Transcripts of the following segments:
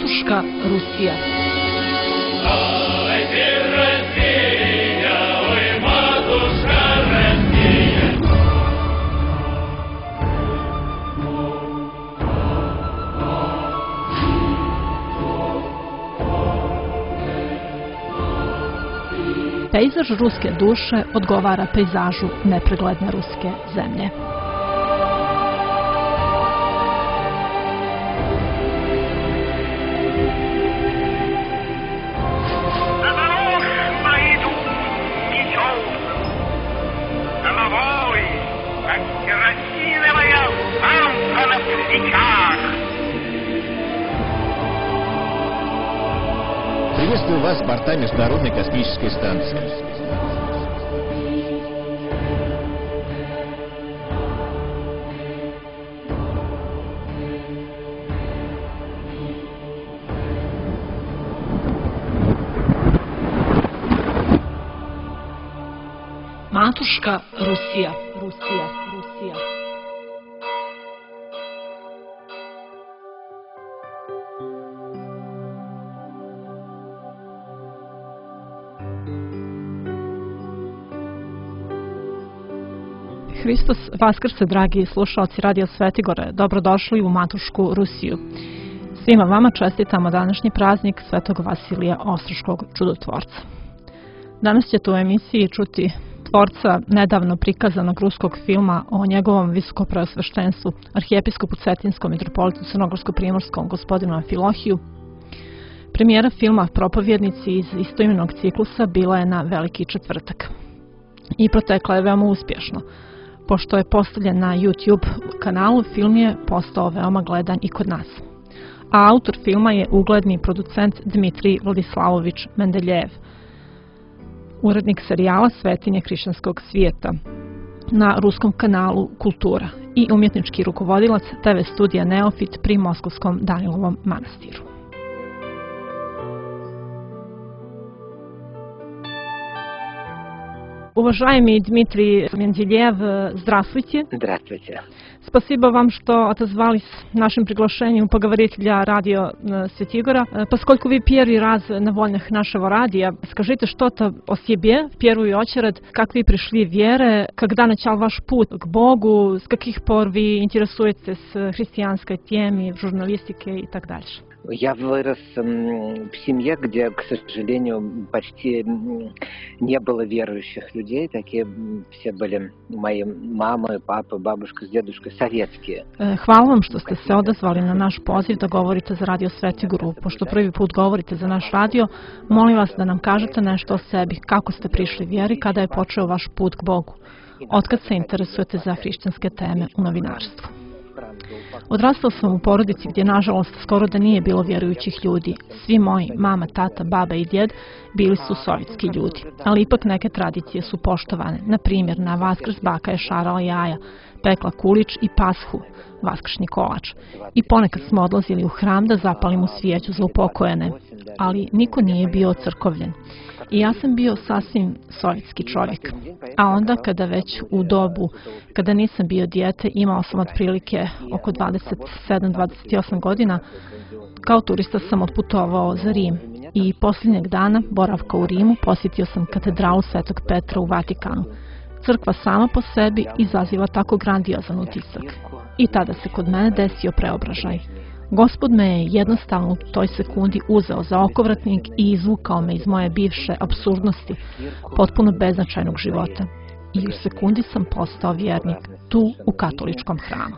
Matuška Rusija. Pejzaž ruske duše odgovara pejzažu nepregledne ruske zemlje. Приветствую вас с борта Международной космической станции. Matuška Rusija, Rusija, Rusija. Hristos Vaskrse, dragi slušalci Radio Svetigore, dobrodošli u Matušku Rusiju. Svima vama čestitamo današnji praznik Svetog Vasilija Ostroškog čudotvorca. Danas ćete u emisiji čuti tvorca nedavno prikazanog ruskog filma o njegovom visokopreosveštenstvu, arhijepiskopu Cetinskom mitropolitu Crnogorsko-primorskom gospodinu Amfilohiju. Premijera filma Propovjednici iz istoimenog ciklusa bila je na Veliki četvrtak i protekla je veoma uspješno. Pošto je postavljen na YouTube kanalu, film je postao veoma gledan i kod nas. A autor filma je ugledni producent Dmitrij Vladislavović Mendeljev, urednik serijala Svetinje hrišćanskog svijeta na ruskom kanalu Kultura i umjetnički rukovodilac TV studija Neofit pri Moskovskom Danilovom manastiru. Уважаемый Дмитрий Менделеев, здравствуйте. Здравствуйте. Спасибо вам, что отозвались нашим приглашением поговорить для радио Светигора. Поскольку вы первый раз на волнах нашего радио, скажите что-то о себе в первую очередь, как вы пришли в вере, когда начал ваш путь к Богу, с каких пор вы интересуетесь христианской темой, в журналистике и так дальше. Я вырос в семье, где, к сожалению, почти не было верующих людей. Такие все были мои мама, папа, бабушка с дедушкой, советские. Hvala vam što ste se odazvali na naš poziv da govorite za Radio Svetigoru. Pošto prvi put govorite za naš radio, molim vas da nam kažete nešto o sebi. Kako ste prišli vjeri, kada je počeo vaš put k Bogu? Otkad se interesujete za hrišćanske teme u novinarstvu? Odrastao sam u porodici gdje, nažalost, skoro da nije bilo vjerujućih ljudi. Svi moji, mama, tata, baba i djed, bili su sovjetski ljudi. Ali ipak neke tradicije su poštovane. Na primjer, na Vaskrs baka je šarala jaja, pekla kulić i pashu, vaskršnji kolač. I ponekad smo odlazili u hram da zapalimo svijeću za upokojene. Ali niko nije bio crkovljen. I ja sam bio sasvim sovjetski čovjek. A onda kada već u dobu, kada nisam bio dijete, imao sam otprilike oko 27-28 godina, kao turista sam otputovao za Rim. I posljednjeg dana boravka u Rimu posjetio sam katedralu Svetog Petra u Vatikanu. Crkva sama po sebi izaziva tako grandiozan utisak. I tada se kod mene desio preobražaj. Gospod me je jednostavno u toj sekundi uzeo za okovratnik i izvukao me iz moje bivše apsurdnosti, potpuno beznačajnog života. I u sekundi sam postao vjernik, tu u katoličkom hramu.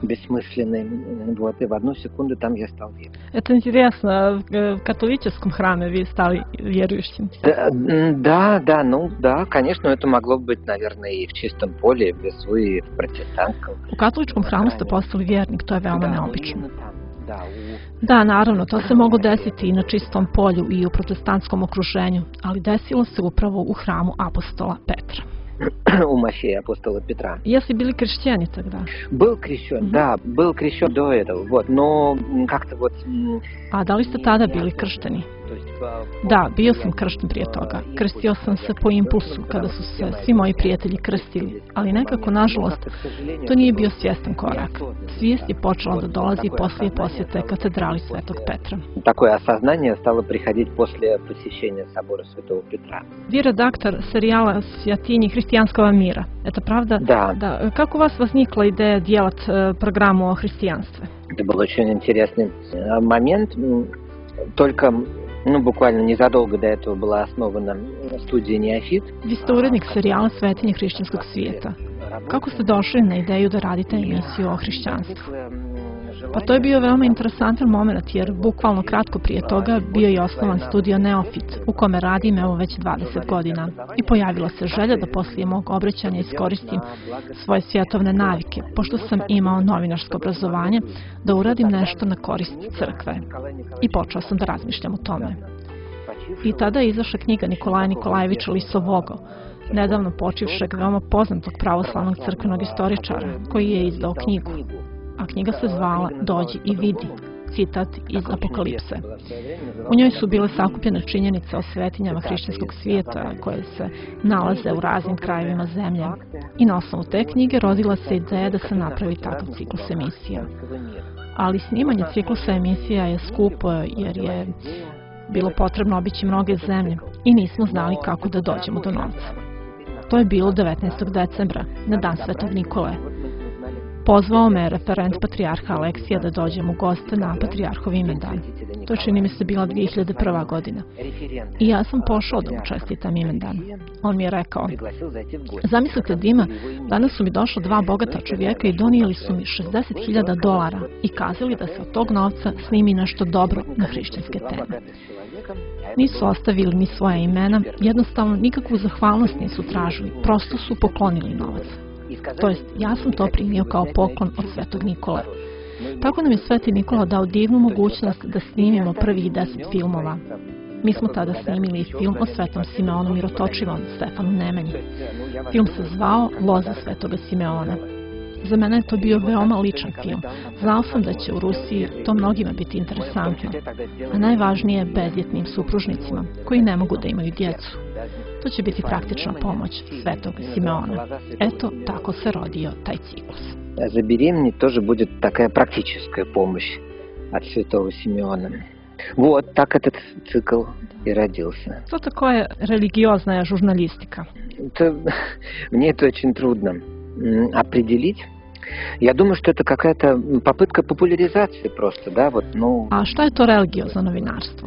Это интересно, в католическом храме вы стали верующим? Да, конечно, это могло быть, наверное, и в чистом поле, в лесу, и в протестантском. U katoličkom hramu ste postali vjernik, to je veoma neobično. Da, naravno, to se moglo desiti i na čistom polju i u protestantskom okruženju, ali desilo se upravo u hramu apostola Petra. У Мафея апостола Петра. Если были крещены тогда? Был крещен, да, был крещен до этого, вот, но как-то вот... А да li ste tada bili kršteni? Da, bio sam kršten prije toga. Krstio sam se po impulsu kada su se svi moji prijatelji krstili, ali nekako, nažalost, to nije bio svjestan korak. Svijest je počela da dolazi poslije posjete katedrali Svetog Petra. Такое осознание стало приходить после посещения собора Святого Петра. Vi redaktor serijala Svjatinji hristijanskog mira. Это правда? Да. Kako u vas возникла ideja делать программу о християнстве? Это был очень интересный момент. Только, буквально незадолго до этого была основана студия «Неофит». Vi ste urednik serijala Svetinje hrišćanskog svijeta. Kako ste došli na ideju da radite emisiju o hrišćanstvu? Pa to je bio veoma interesantan moment, jer bukvalno kratko prije toga bio je osnovan studio Neofit, u kome radim evo već 20 godina. I pojavila se želja da poslije mog obraćanja iskoristim svoje svjetovne navike, pošto sam imao novinarsko obrazovanje, da uradim nešto na korist crkve. I počeo sam da razmišljam o tome. I tada je izašla knjiga Nikolaja Nikolajevića Lisovogo, nedavno počivšeg veoma poznatog pravoslavnog crkvenog istoričara, koji je izdao knjigu. A knjiga se zvala Dođi i vidi, citat iz Apokalipse. U njoj su bile sakupljene činjenice o svetinjama hrišćanskog svijeta koje se nalaze u raznim krajevima zemlje. I na osnovu te knjige rodila se ideja da se napravi takav ciklus emisija. Ali snimanje ciklusa emisija je skupo jer je bilo potrebno obići mnoge zemlje i nismo znali kako da dođemo do novca. To je bilo 19. decembra, na dan Svetog Nikole. Pozvao me referent patrijarha Aleksija da dođem u goste na patrijarhov imendan. To čini mi se bila 2001. godina. I ja sam pošao da mu čestitam imendan. On mi je rekao: zamislite, Dima, danas su mi došla dva bogata čovjeka i donijeli su mi $60.000 i kazali da se od tog novca snimi nešto dobro na hrišćanske teme. Nisu ostavili ni svoja imena, jednostavno nikakvu zahvalnost nisu tražili, prosto su poklonili novac. To jest, ja sam to primio kao poklon od Svetog Nikole. Tako nam je Sveti Nikola dao divnu mogućnost da snimimo prvih 10 filmova. Mi smo tada snimili film o Svetom Simeonu Mirotočivom, Stefanu Nemanji. Film se zvao Loza Svetoga Simeona. Za mene je to bio veoma ličan film. Znao sam da će u Rusiji to mnogima biti interesantno, a najvažnije bezjetnim supružnicima koji ne mogu da imaju djecu. To će biti praktična pomoć Svetog Simeona. Eto, tako se rodio taj ciklus. За беременность тоже будет такая практическая помощь от Святого Симеона. Вот так этот цикл и родился. Что такое религиозная журналистика? Мне это очень трудно определить. Я думаю, что это какая-то попытка популяризации просто, да, вот, ну... A šta je to religiozno novinarstvo?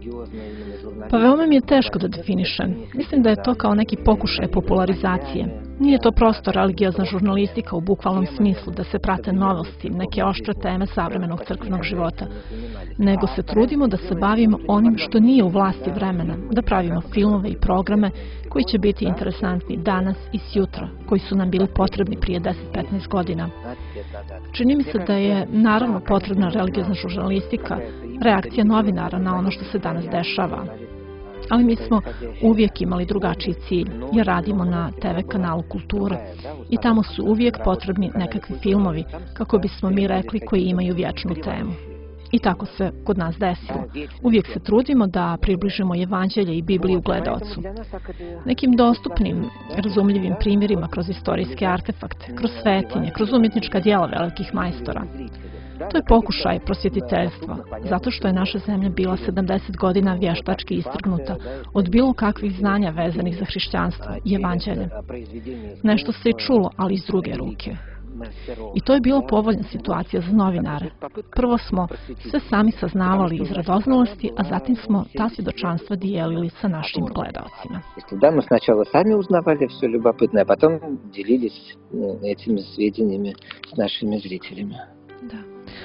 Pa veoma mi je teško da definišem. Mislim da je to kao neki pokušaj popularizacije. Nije to prosto religiozna žurnalistika u bukvalnom smislu da se prate novosti, neke oštre teme savremenog crkvenog života, nego se trudimo da se bavimo onim što nije u vlasti vremena, da pravimo filmove i programe koji će biti interesantni danas i sjutra, koji su nam bili potrebni prije 10-15 godina. Čini mi se da je naravno potrebna religiozna žurnalistika, reakcija novinara na ono što se danas dešava. Ali mi smo uvijek imali drugačiji cilj, jer radimo na TV kanalu Kultura i tamo su uvijek potrebni nekakvi filmovi, kako bismo mi rekli, koji imaju vječnu temu. I tako se kod nas desilo. Uvijek se trudimo da približimo Evanđelje i Bibliju gledaocu. Nekim dostupnim, razumljivim primjerima kroz istorijske artefakte, kroz svetinje, kroz umjetnička djela velikih majstora. To je pokušaj prosvjetiteljstva, zato što je naša zemlja bila 70 godina vještački istrgnuta od bilo kakvih znanja vezanih za hrišćanstvo i Evanđelje. Nešto se je čulo, ali iz druge ruke. I to je bila povoljna situacija za novinare. Prvo smo sve sami saznavali iz radoznalosti, a zatim smo ta svjedočanstva dijelili sa našim gledaocima. Да, мы сначала сами узнавали все любопытное, а потом делились этими сведениями с нашими зрителями. Да.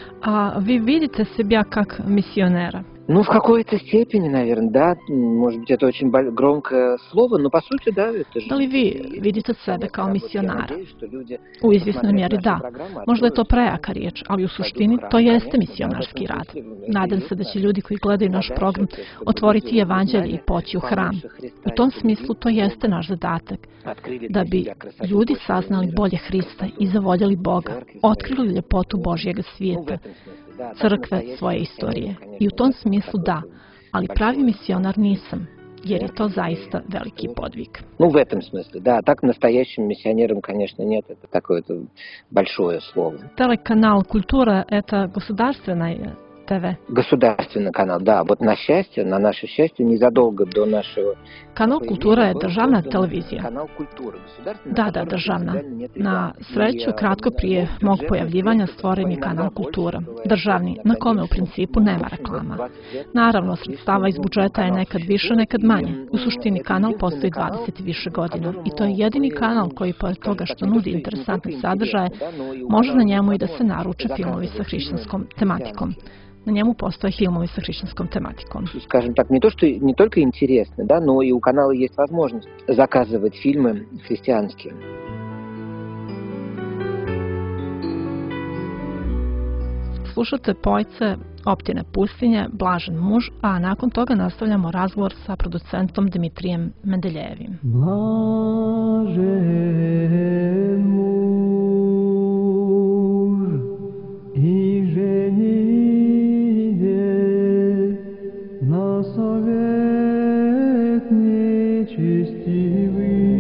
А вы видите себя как миссионера? Ну, в какой-то степени, наверное, да. Может быть, это очень громкое слово, но по сути, да, это же... Da li vi vidite sebe kao misionara? U izvjesnoj mjeri da. Možda je to prejaka riječ, ali u suštini to jeste misionarski rad. Nadam se da će ljudi koji gledaju naš program otvoriti Evanđelje i poći u hram. U tom smislu to jeste naš zadatak. Da bi ljudi saznali bolje Hrista i zavoljeli Boga, otkrili ljepotu Božjega svijeta, crkve, svoje istorije. I u tom smislu da, ali pravi misionar nisam, jer je to zaista veliki podvig. Ну, в этом смысле, да. Так настоящим миссионером, конечно, нет. Это такое-то большое слово. Телеканал «Культура» — это государственное ТВ. Государственный канал, да. Вот на счастье, на наше счастье, незадолго до нашего... Канал «Культура» je državna televizija. Канал «Культура». Da, državna. Na sreću, kratko prije mog pojavljivanja stvoren je kanal Kultura, državni, na kome u principu nema reklama. Naravno, sredstava iz budžeta je nekad više, nekad manje. U suštini kanal postoji 20 i više godina i to je jedini kanal koji, pored toga što nudi interesantne sadržaje, može na njemu i da se naruče filmovi sa hrišćanskom tematikom. На njemu postoje filmovi sa hrišćanskom tematikom. Скажем так, не то, что не только интересно, да, но и у канала есть возможность заказывать фильмы христианские. Slušate Pojce Optine pustinje, Blažen muž, a nakon toga nastavljamo razgovor sa producentom Dimitrijem Mendeljevim. Blažen muž i ženide na совет нечестивый.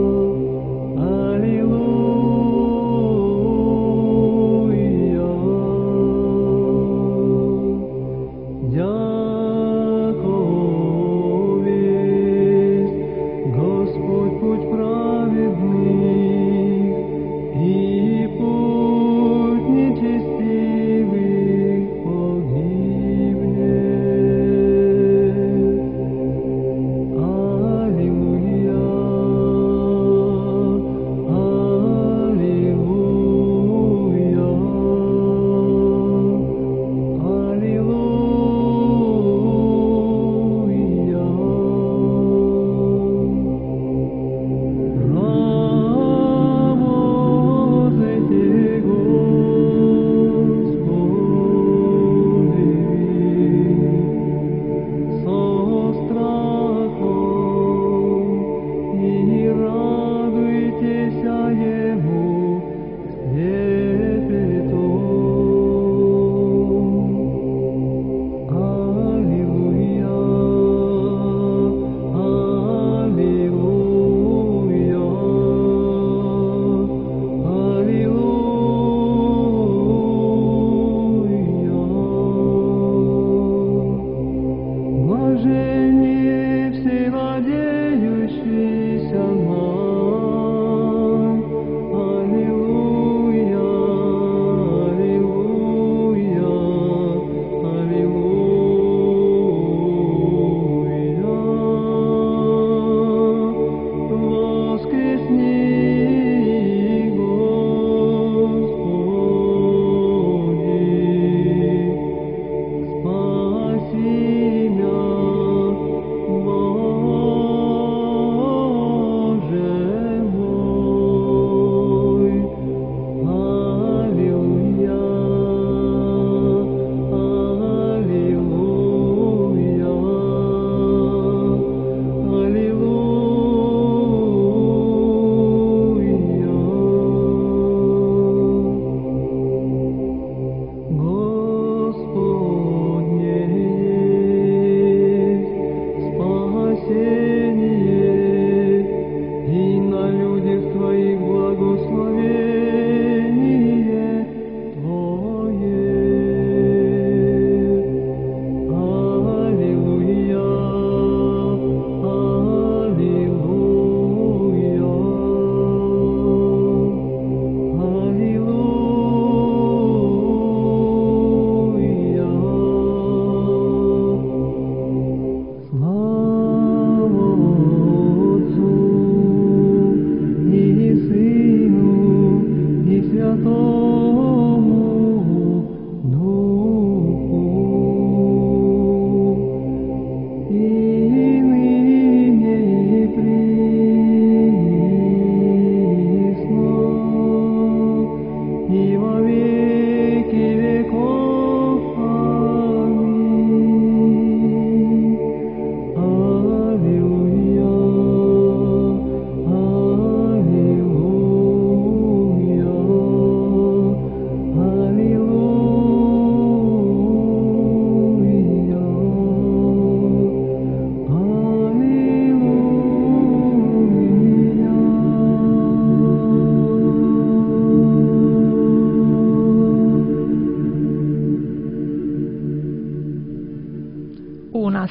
Аллилуйя, аллилуйя.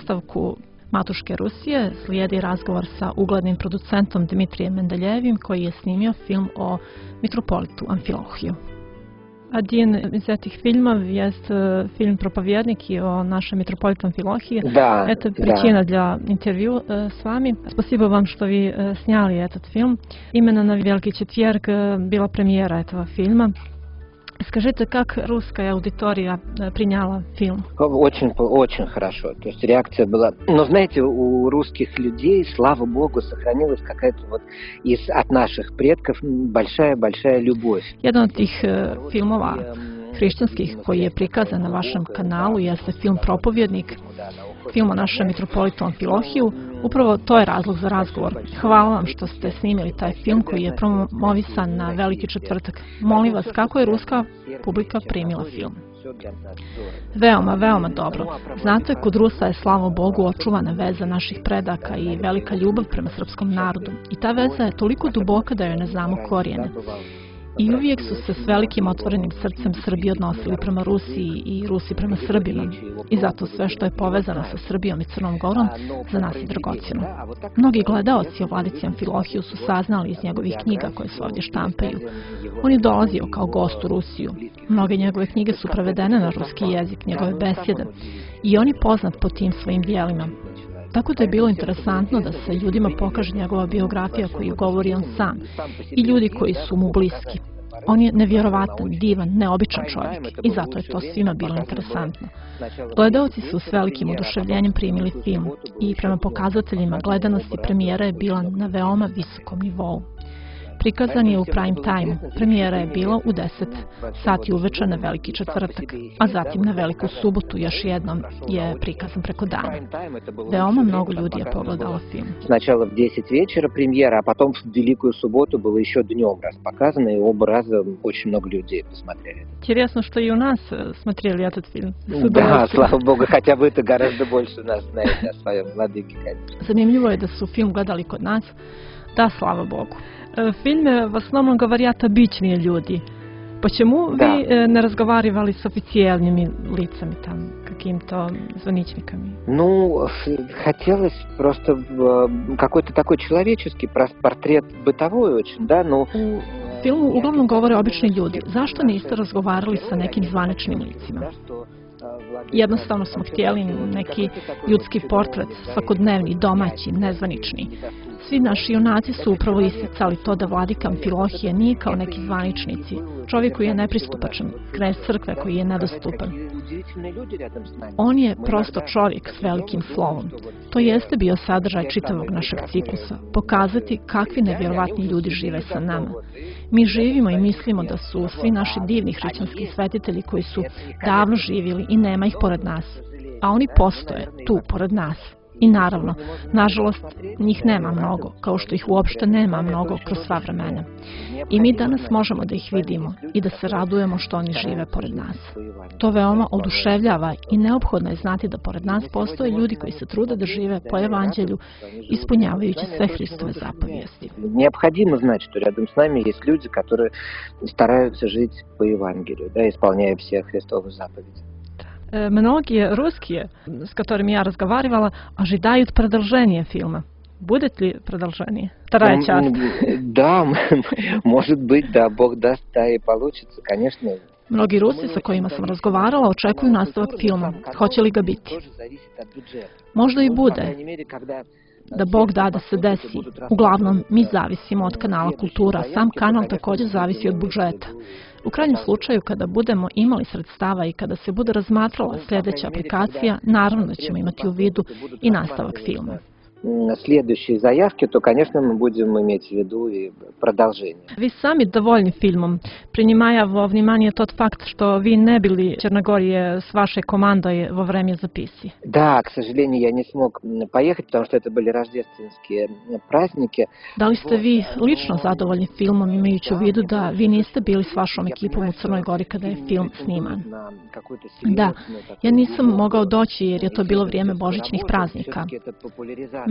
nastavku Matuške Rusije slijedi razgovor sa uglednim producentom Dmitrijem Mendeljevim koji je snimio film o mitropolitu Amfilohiju. Один из этих фильмов есть фильм «Проповедник» о нашем митрополите Амфилохии. Да, Это причина для интервью с вами. Спасибо вам, что вы сняли этот фильм. Именно на Великий четверг была премьера этого фильма. Скажите, как русская аудитория приняла фильм? Очень хорошо. То есть реакция была... Но знаете, у русских людей, слава богу, сохранилась какая-то вот от наших предков большая любовь. Jedan od tih filmova hrišćanskih koji je prikazan na vašem kanalu jeste film Propovjednik, film o našem mitropolitu Amfilohiju. Upravo to je razlog za razgovor. Hvala vam što ste snimili taj film koji je promovisan na Veliki četvrtak. Molim vas, kako je ruska publika primila film? Veoma dobro. Znate, kod Rusa je, slava Bogu, očuvana veza naših predaka i velika ljubav prema srpskom narodu. I ta veza je toliko duboka da joj ne znamo korijene. I uvijek su se s velikim otvorenim srcem Srbi odnosili prema Rusiji i Rusi prema Srbima. I zato sve što je povezano sa Srbijom i Crnom Gorom za nas je dragocjeno. Mnogi gledaoci o vladici Amfilohiju su saznali iz njegovih knjiga koje se ovdje štampaju. On je dolazio kao gost u Rusiju. Mnoge njegove knjige su prevedene na ruski jezik, njegove besjede. I on je poznat po tim svojim dijelima. Tako da je bilo interesantno da se ljudima pokaže njegova biografija koju govori on sam i ljudi koji su mu bliski. On je nevjerovatan, divan, neobičan čovjek i zato je to svima bilo interesantno. Gledaoci su s velikim oduševljenjem primili film i prema pokazateljima gledanosti premijera je bila na veoma visokom nivou. Prikazan je u prime time. Premijera je bila u 10 sati uveče na Veliki četvrtak, a zatim na Veliku subotu još jednom je prikazan preko dana. Veoma mnogo ljudi je pogledalo film. Сначала в 10 вечера премьера, а потом в Великую субботу было еще днем раз показано, и оба раза очень много людей посмотрели. Интересно, что и у нас смотрели этот фильм. Да, слава Богу, хотя вы-то гораздо больше нас знаете о своем владыке, конечно. Zanimljivo je da su film gledali kod nas. Да, слава Богу. Фильме в основном говорят обычные люди. Почему вы не разговаривали с официальными лицами, там, какими-то звоничниками? Ну, хотелось просто какой-то такой человеческий портрет бытовой очень, да, ну... U filmu uglavnom govore obični ljudi. Zašto niste razgovarali sa nekim zvaničnim licima? Jednostavno smo htjeli neki ljudski portret, svakodnevni, domaći, nezvanični. Svi naši junaci su upravo isticali to da vladika Amfilohije nije kao neki zvaničnici, čovjek koji je nepristupačan, knez crkve koji je nedostupan. On je prosto čovjek s velikim slovom. To jeste bio sadržaj čitavog našeg ciklusa, pokazati kakvi nevjerovatni ljudi žive sa nama. Mi živimo i mislimo da su svi naši divni hrišćanski svetitelji koji su davno živjeli i nema ih pored nas, a oni postoje tu pored nas. I naravno, nažalost, njih nema mnogo, kao što ih uopšte nema mnogo kroz sva vremena. I mi danas možemo da ih vidimo i da se radujemo što oni žive pored nas. To veoma oduševljava i neophodno je znati da pored nas postoje ljudi koji se trude da žive po evanđelju, ispunjavajući sve Hristove zapovijesti. Необходимо знать, что рядом с нами есть люди, которые стараются жить по Евангелию, да, исполняя все Христовы заповеди. Многие русские, с которыми я разговаривала, ожидают продолжения фильма. Будет ли продолжение? Вторая часть? Да, может быть, да, Бог даст, да, и получится, конечно. Mnogi Rusi sa kojima sam razgovarala očekuju nastavak filma. Hoće li ga biti? Možda i bude. Da Bog da da se desi. Uglavnom, mi zavisimo od kanala Kultura. Sam kanal također zavisi od budžeta. U krajnjem slučaju, kada budemo imali sredstava i kada se bude razmatrala sljedeća aplikacija, naravno da ćemo imati u vidu i nastavak filma. Следующие заявки, то, конечно, мы будем иметь в виду и продолжение. Vi sami довольны фильмом, принимая во внимание тот факт, что вы не были в Черногории с вашей командой во время записи. Да, к сожалению, я не смог поехать, потому что это были рождественские праздники. Da li ste vi lično zadovoljni filmom, imajući u vidu da vi niste bili s vašom ekipom u Crnoj Gori kada je film sniman? Da, ja nisam mogao doći jer je to bilo vrijeme božićnih praznika.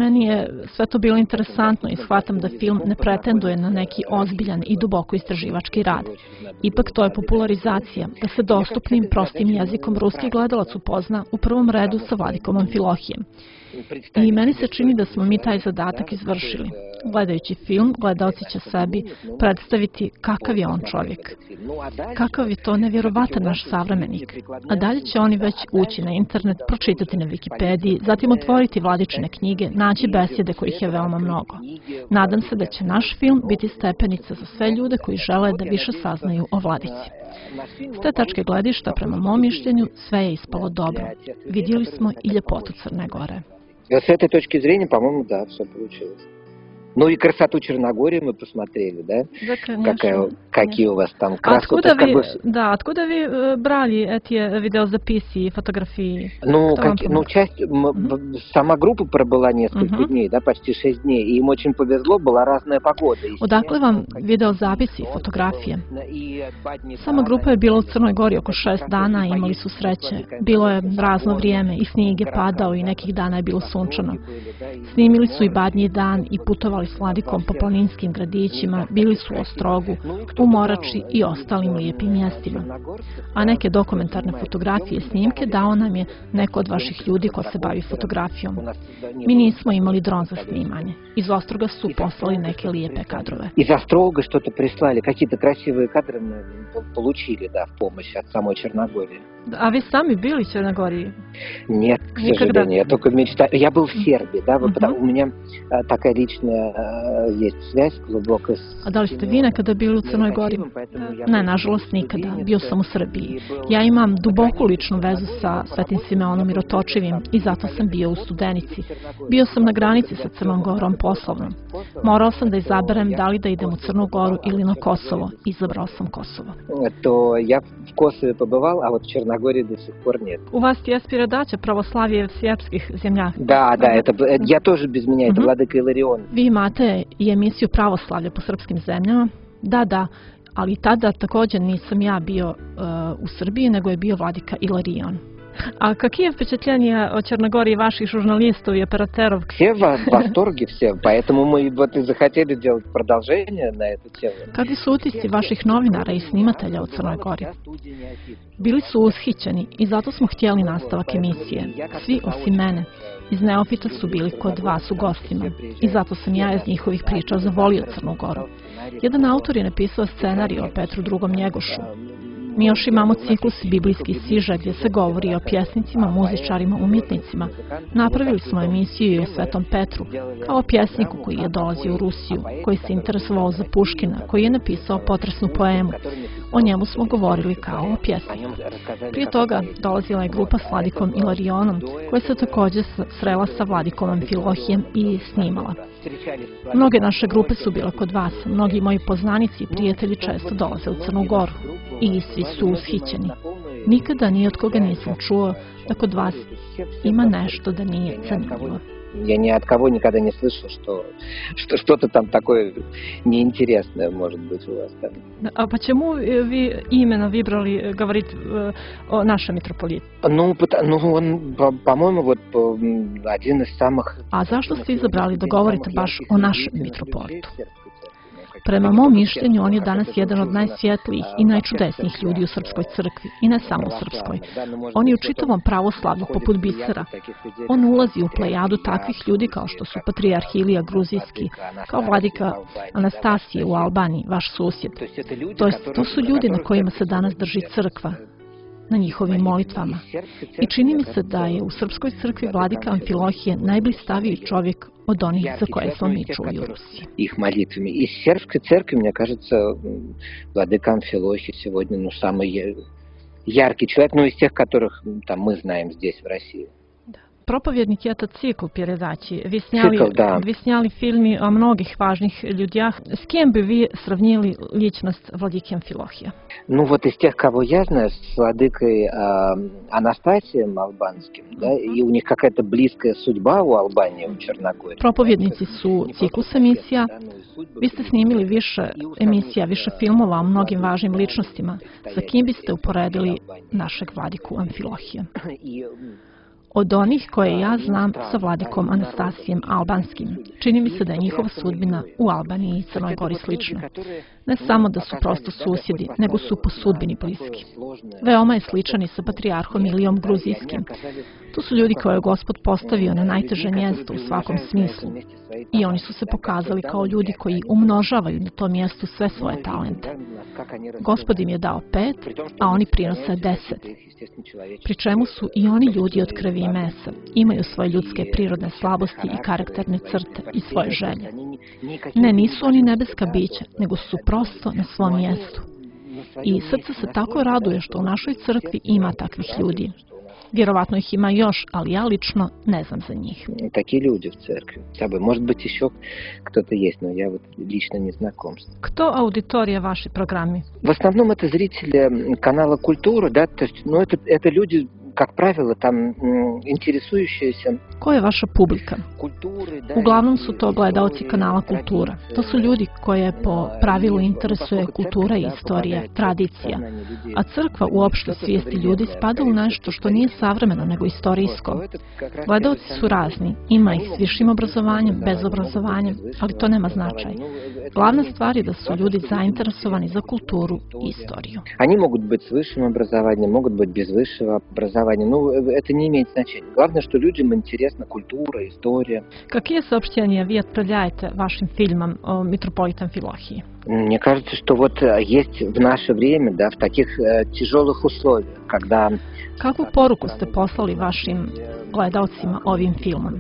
Meni je sve to bilo interesantno i shvatam da film ne pretenduje na neki ozbiljan i duboko istraživački rad. Ipak to je popularizacija, da se dostupnim, prostim jezikom ruski gledalac upozna u prvom redu sa Vladikom Amfilohijem. I meni se čini da smo mi taj zadatak izvršili. Gledajući film, gledalci će sebi predstaviti kakav je on čovjek. Kakav je to nevjerovatan naš savremenik. A dalje će oni već ući na internet, pročitati na Wikipediji, zatim otvoriti Vladičine knjige, naći besjede kojih je veoma mnogo. Nadam se da će naš film biti stepenica za sve ljude koji žele da više saznaju o Vladici. S te tačke gledišta, prema mom mišljenju, sve je ispalo dobro. Vidjeli smo i ljepotu Crne Gore. С этой точки зрения, по-моему, да, все получилось. Ну и красоту Черногории мы посмотрели, да? Да, конечно. Какие у вас там краски? Откуда вы брали эти видеозаписи и фотографии? Сама группа пробыла несколько дней, да, почти 6 дней, и им очень повезло, была разная погода. Odakle vam videozapisi i fotografije? Sama grupa je bila u Crnoj Gori oko 6 dana i imali su sreće. Bilo je razno vrijeme i snijeg je padao i nekih dana je bilo sunčano. Snimili su i Badnji dan i putovali s Vladikom po planinskim gradićima, bili su u Ostrogu, u Morači i ostalim lijepim mjestima. A neke dokumentarne fotografije i snimke dao nam je neko od vaših ljudi ko se bavi fotografijom. Mi nismo imali dron za snimanje. Iz Ostroga su poslali neke lijepe kadrove. Iz Ostroga što-то прислали, какие-то красивые кадры мы получили, да, в помощь от самой Черногории. А вы сами были в Черногории? Нет, к сожалению, я только мечтаю. Я был в Сербии, да, у меня такая личная есть связь глубокая. A da li ste vi nekada bili u Crnoj Gori? Ne, nažalost nikada. Bio sam u Srbiji. Ja imam duboku ličnu vezu sa Svetim Simeonom Mirotočivim i zato sam bio u Studenici. Bio sam na granici sa Crnom Gorom poslovnom. Morao sam da izaberem da li da idem u Crnu Goru ili na Kosovo. Izabrao sam Kosovo. To ja v Kosovo побывал, а вот в Черногории до сих пор нет. У вас есть передача «Православие в сербских землях». Да, я тоже без меня, это Владыка Иларион. Vi imate i emisiju Pravoslavlje po srpskim zemljama? Da, ali tada također nisam ja bio u Srbiji, nego je bio Vladika Ilarion. А какие впечатления о Черногории ваших журналистов и операторов? Все в восторге, все. Поэтому мы вот и захотели делать продолжение на эту тему. Kakvi su utisci vaših novinara i snimatelja u Crnoj Gori? Bili su ushićeni i zato smo htjeli nastavak emisije. Svi osim mene. Iz Neofita su bili kod vas u gostima i zato sam ja iz njihovih priča zavolio Crnu Goru. Jedan autor je napisao scenarij o Petru II. Njegošu. Mi još imamo ciklus biblijskih siža gdje se govori o pjesnicima, muzičarima, umjetnicima. Napravili smo emisiju i o Svetom Petru, kao o pjesniku koji je dolazio u Rusiju, koji se interesovao za Puškina, koji je napisao potresnu poemu. O njemu smo govorili kao o pjesniku. Prije toga dolazila je grupa s Vladikom Ilarionom, koja se također srela sa Vladikom Amfilohijem i snimala. Mnoge naše grupe su bile kod vas, mnogi moji poznanici i prijatelji često dolaze u Crnu Goru i svi su ushićeni. Nikada ni od koga nisam čuo da kod vas ima nešto da nije zanimljivo. Я ни от кого никогда не слышал, что что-то там такое неинтересное может быть у вас там. А почему вы именно выбрали говорить о нашем митрополите? Ну, он, по-моему, вот один из самых... А zašto ste izabrali da govorite baš o našem mitropolitu? Prema mom mišljenju, on je danas jedan od najsvjetlijih i najčudesnijih ljudi u Srpskoj crkvi, i ne samo u Srpskoj. On je u čitavom pravoslavlju poput bisera. On ulazi u plejadu takvih ljudi kao što su patrijarh Ilija Gruzijski, kao vladika Anastasije u Albaniji, vaš susjed. To su ljudi na kojima se danas drži crkva, na njihovim molitvama. I čini mi se da je u Srpskoj crkvi vladika Amfilohije najblistaviji čovjek od onih za koje smo mi čuli u Rusiji. Их молитвами. Из сербской церкви, мне кажется, владыка Амфилохий сегодня самый яркий человек, из тех, которых там мы знаем здесь, в России. Проповедник – это цикл передачи. Вы сняли фильмы о многих важных людях. С кем бы вы сравнили личность владыки Амфилохия? Ну вот из тех, кого я знаю, с владыкой Анастасием Албанским, да, и у них какая-то близкая судьба у Албании, у Черногории. Проповедnici su ciklus emisija. Vi ste snimili više emisija, više filmova o mnogim važnim ličnostima. Sa kim biste uporedili našeg vladiku Amfilohija? Od onih koje ja znam sa vladikom Anastasijem Albanskim. Čini mi se da je njihova sudbina u Albaniji i Crnoj Gori slična. Ne samo da su prosto susjedi, nego su po sudbini bliski. Veoma je sličan i sa patrijarhom Ilijom Gruzijskim. To su ljudi koje je Gospod postavio na najteže mjesto u svakom smislu. I oni su se pokazali kao ljudi koji umnožavaju na tom mjestu sve svoje talente. Gospod im je dao 5, a oni prinose 10. Pri čemu su i oni ljudi od krvi i mesa. Imaju svoje ljudske prirodne slabosti i karakterne crte i svoje želje. Ne, nisu oni nebeska bića, nego su prosto na svom mjestu. I srce se tako raduje što u našoj crkvi ima takvih ljudi. Vjerovatno ih ima još, ali ja lično ne znam za njih. Такие люди в церкви. Может быть, еще кто-то есть, но я вот лично не знаком. Кто аудитория ваши программы? В основном это зрители канала «Культура», да, то есть, ну, это люди, как правило, там интересующиеся. Koja je vaša publika? Uglavnom su to gledaoci kanala Kultura. To su ljudi koje po pravilu interesuje kultura i istorija, tradicija. A crkva u opštoj svijesti ljudi spada u nešto što nije savremeno nego istorijsko. Gledaoci su razni, ima ih s višim obrazovanjem, bez obrazovanja, ali to nema značaj. Glavna stvar je da su ljudi zainteresovani za kulturu i istoriju. Они могут быть с высшим образованием, могут быть без высшего образования. Ну, это не имеет значения. Главное, что людям интересна культура, история. Какие сообщения вы отправляете вашим фильмам о митрополита Амфилохии? Мне кажется, что вот есть в наше время, да, в таких тяжелых условиях, когда... Kakvu poruku ste poslali vašim gledaocima ovim filmom?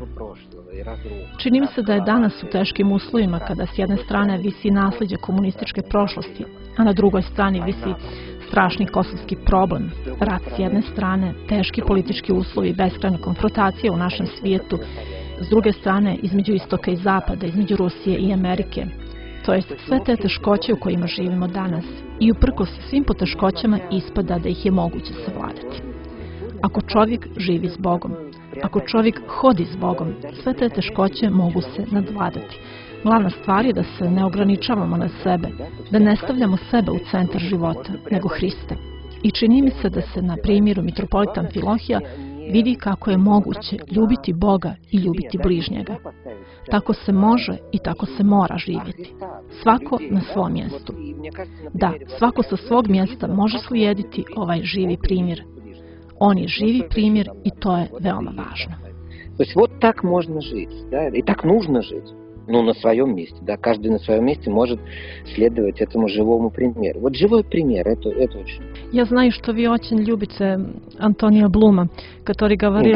Čini mi se da je danas u teškim uslovima kada s jedne strane visi nasljeđe komunističke prošlosti, a na drugoj strani visi strašni kosovski problem, rat s jedne strane, teški politički uslovi, beskrajna konfrontacija u našem svijetu, s druge strane između istoka i zapada, između Rusije i Amerike. To jest sve te teškoće u kojima živimo danas i uprkos svim poteškoćama ispada da ih je moguće savladati. Ako čovjek živi s Bogom, ako čovjek hodi s Bogom, sve te teškoće mogu se nadvladati. Glavna stvar je da se ne ograničavamo na sebe, da ne stavljamo sebe u centar života, nego Hrista. I čini mi se da se na primjeru mitropolita Amfilohija vidi kako je moguće ljubiti Boga i ljubiti bližnjega. Tako se može i tako se mora živjeti. Svako na svom mjestu. Da, svako sa svog mjesta može slijediti ovaj živi primjer. On je živi primjer i to je veoma važno. То есть вот так можно жить, да, и так нужно жить. Ну, на своем месте, да, каждый на своем месте может следовать этому живому примеру. Вот живой пример, это очень. Я знаю, что вы очень любите Антонио Блума, который говорил,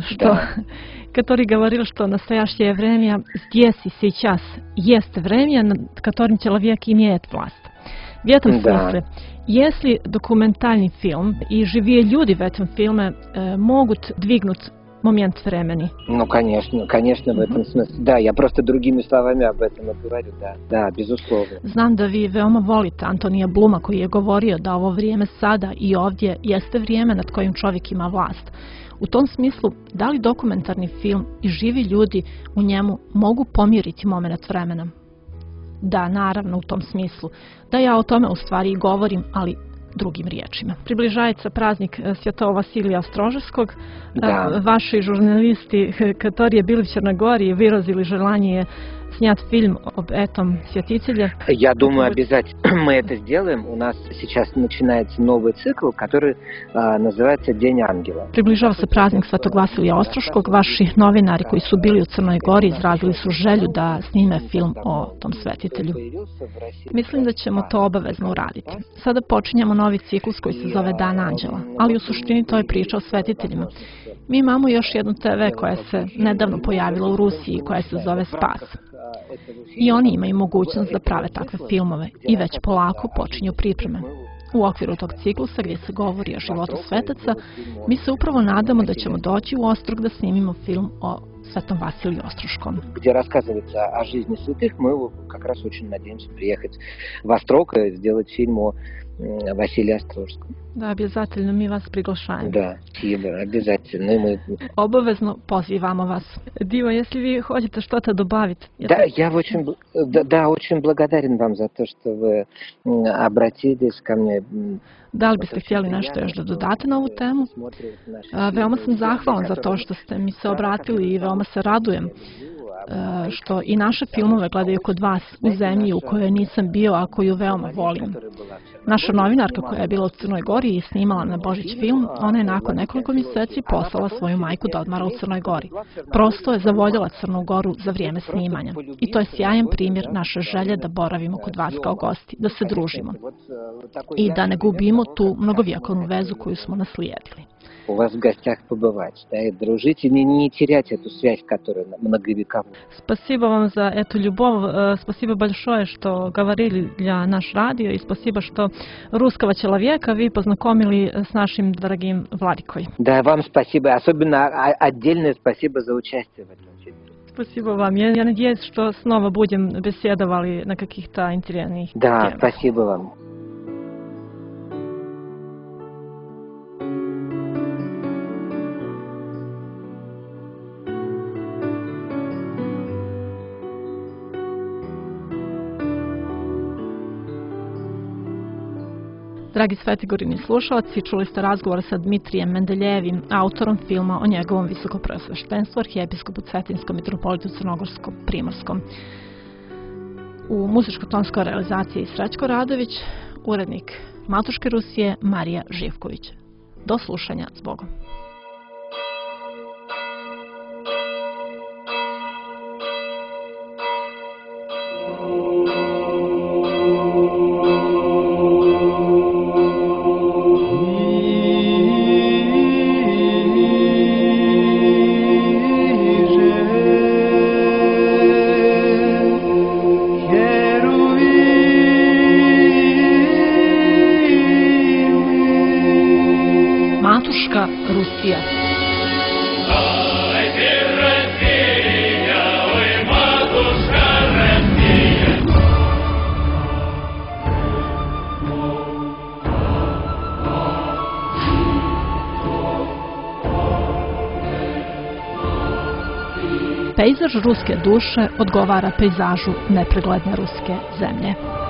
который говорил, что настоящее время здесь и сейчас есть время, над которым человек имеет власть. В этом смысле, если документальный фильм и живые люди в этом фильме могут двигнуть момент времени. Ну, конечно, в этом смысле. Да, я просто другими словами об этом и говорю, да, безусловно. Znam da vi veoma volite Antonija Bluma koji je govorio da ovo vrijeme sada i ovdje jeste vrijeme nad kojim čovjek ima vlast. U tom smislu, da li dokumentarni film i živi ljudi u njemu mogu pomjeriti moment vremena? Da, naravno, u tom smislu. Da ja o tome u stvari i govorim, ali drugim riječima. Приближается праздник Святого Василия Острожескog. Ваши журналисты, которые были в Черногории, выразили желание снять фильм об этом святителе. Я думаю, обязательно мы это сделаем. У нас сейчас начинается новый цикл, который называется День ангела. Približava se praznik Svetog Vasilija Ostroškog. Vaši novinari koji su bili u Crnoj Gori izrazili su želju da snime film o tom svetitelju. Mislim da ćemo to obavezno uraditi. Sada počinjemo novi ciklus koji se zove Dan anđela, ali u suštini to je priča o svetiteljima. Mi imamo još jednu TV koja se nedavno pojavila u Rusiji koja se zove Spas. I oni imaju mogućnost da prave takve filmove i već polako počinju pripreme. U okviru tog ciklusa gdje se govori o životu svetaca, mi se upravo nadamo da ćemo doći u Ostrog da snimimo film o Svetom Vasiliju Ostroškom. Где рассказывается о жизни святых, мы как раз очень надеемся приехать в Острог и сделать фильм о Василию Острожском. Da, обязательно mi vas priglашаем. Да, спасибо, обязательно. И мы... Obavezno pozivamo vas. Divo, если вы хотите что-то добавить? Да, я очень благодарен вам за то, что вы обратились ко мне. Da li biste htjeli nešto još da dodate na ovu temu? Veoma sam zahvalan za to što ste mi se obratili i veoma se radujem što i naše filmove gledaju kod vas u zemlji u kojoj nisam bio, a koju veoma volim. Naša novinarka koja je bila u Crnoj Gori i snimala na Božić film, ona je nakon nekoliko mjeseci poslala svoju majku da odmara u Crnoj Gori. Prosto je zavoljela Crnu Goru za vrijeme snimanja. I to je sjajan primjer naše želje da boravimo kod vas kao gosti, da se družimo i da ne gubimo tu mnogovjekovnu vezu koju smo naslijedili. У вас в гостях побывать, да, и дружить, и не терять эту связь, которая многовековая. Спасибо вам за эту любовь, спасибо большое, что говорили для наш радио, и спасибо, что русского человека вы познакомили с нашим дорогим Владикой. Да, вам спасибо, особенно отдельное спасибо за участие в этом фильме. Спасибо вам. Я надеюсь, что снова будем беседовали на каких-то интересных темах. Да, спасибо вам. Dragi Svetigorini slušalci, čuli ste razgovor sa Dmitrijem Mendeljevim, autorom filma o njegovom visokopreosveštenstvu arhijepiskopu Cetinskom mitropolitu Crnogorskom Primorskom. U muzičko-tonskoj realizaciji Srećko Radović, urednik Matuške Rusije Marija Živković. Do slušanja, s Bogom. Matuška Rusija. Pejzaž ruske duše odgovara pejzažu nepregledne ruske zemlje.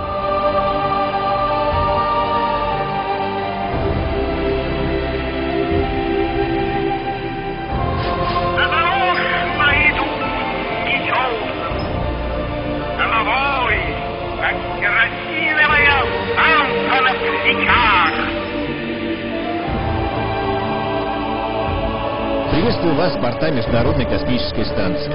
Приветствую вас с борта Международной космической станции.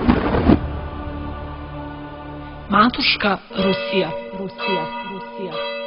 Matuška Rusija. Rusija.